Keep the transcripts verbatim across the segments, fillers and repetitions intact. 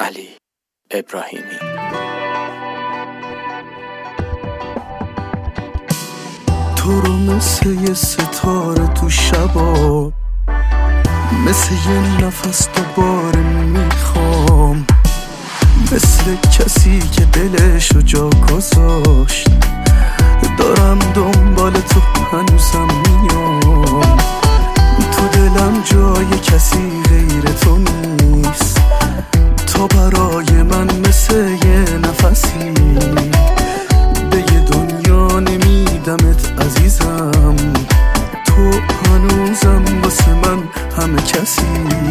علی ابراهیمی. تو رو مثل یه ستاره تو شبا، مثل یه نفس دوباره میخوام، مثل کسی که دلشو جا گذاشت. دارم دنبال تو هنوزم میام، تو دلم جای کسی غیر تو نیست. تو برای من مثل یه نفسی، به یه دنیا نمیدمت عزیزم. تو هنوزم واسه من همه کسی،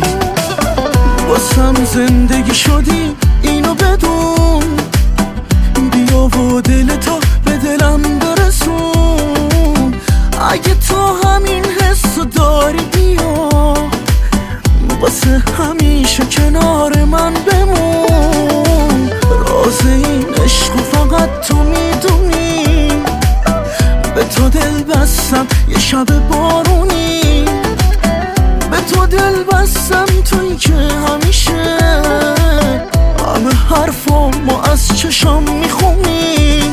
واسم زندگی شدی اینو بدون. بیا و دل تا به دلم برسون، اگه تو همین حسو داری بیا، واسه همیشه کنار من بمون. راز این عشق فقط تو میدونی، به تو دل بستم یه شب بارونی، به تو دل بستم توی که همیشه همه حرفامو از چشام میخونی.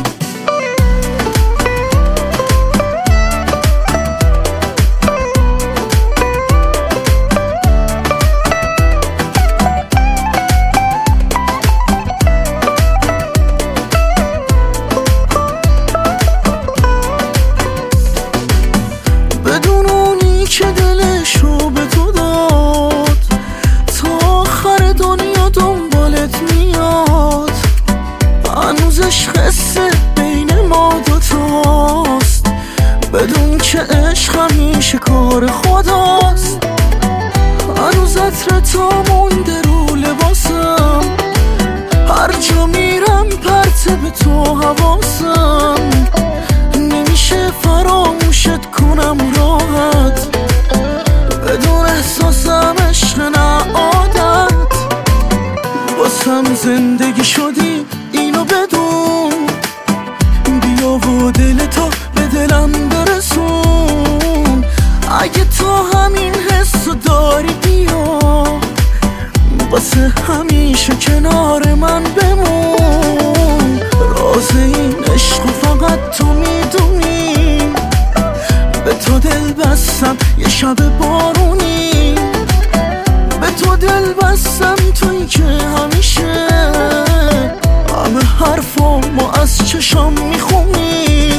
بدونونی که دلشو به تو داد، تا آخر دنیا دنبالت میاد. هنوزش قصه بین ما دوتاست، بدون که عشق همیشه کار خداست. هنوز عطر تو مونده رو لباسم، هر جا میرم پرته به تو حواسم. نمیشه فراموشت کنم راحت، بدون احساسم عشق نه عادت. واسم زندگی شدی اینو بدون، بیا و دل تا به دلم برسون. اگه تو همین حسو داری بیا، واسه همیشه کنار من بمون. راز این عشق فقط تو میدونی، به تو دل بستم یه شب بارونی، به تو دل بستم توی که همیشه همه حرفامو از چشام میخونی.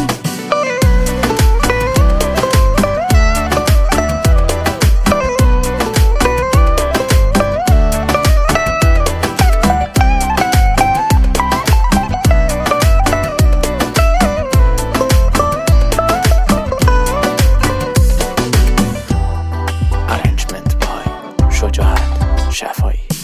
شجاعت شفایی.